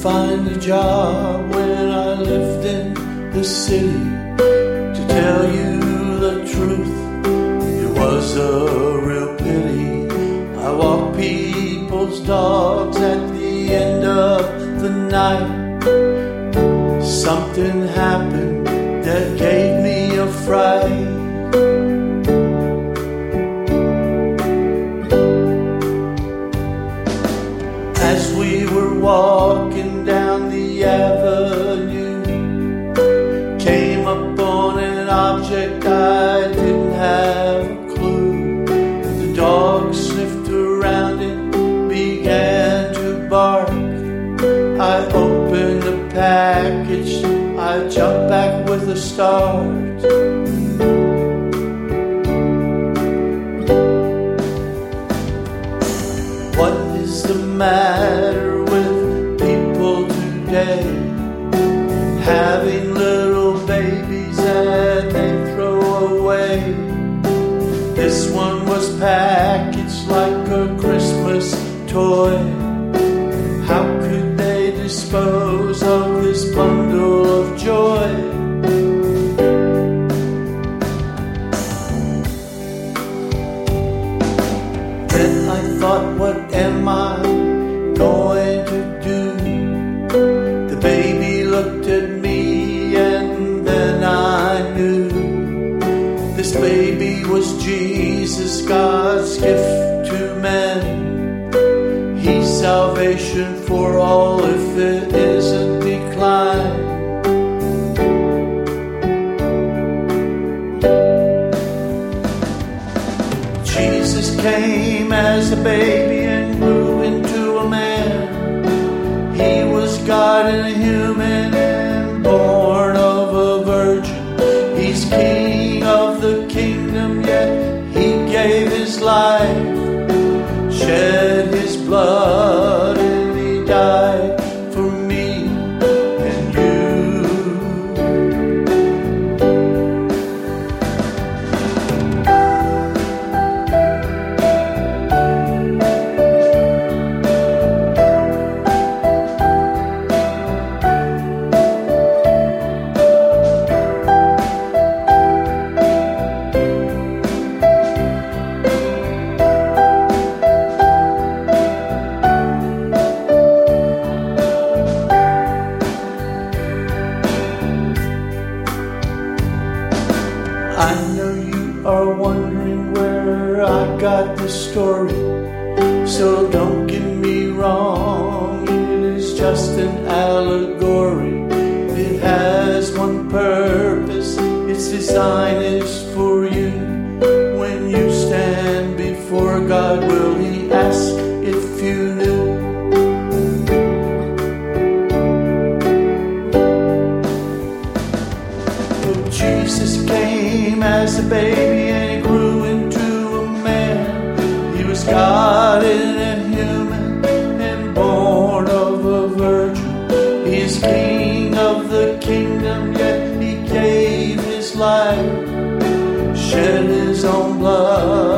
find a job when I lived in the city. To tell you the truth, it was a real pity. I walked people's dogs at the end of the night. Something happened that gave me a fright. As we were walking down the avenue, came upon an object I didn't have a clue. The dog sniffed around it, began to bark. I opened the package, I jumped back with a start. What is the matter with people today? Having little babies that they throw away. This one was packaged like a Christmas toy. How could they dispose of this bundle of joy? Then I thought, what am I going to do? The baby looked at me and then I knew. This baby was Jesus, God's gift to men. He's salvation for all if it isn't decline. Jesus came as a baby and grew into a man. He was God and a human and born of a virgin. He's King of the kingdom, yet he gave his life, shed his blood, and he died for me and you. I know you are wondering where I got this story, so don't get me wrong, it is just an allegory. It has one purpose, its design is for you. When you stand before God, will he ask if you knew? Jesus came as a baby and he grew into a man. He was God and a human and born of a virgin. He is King of the kingdom, yet he gave his life, shed his own blood.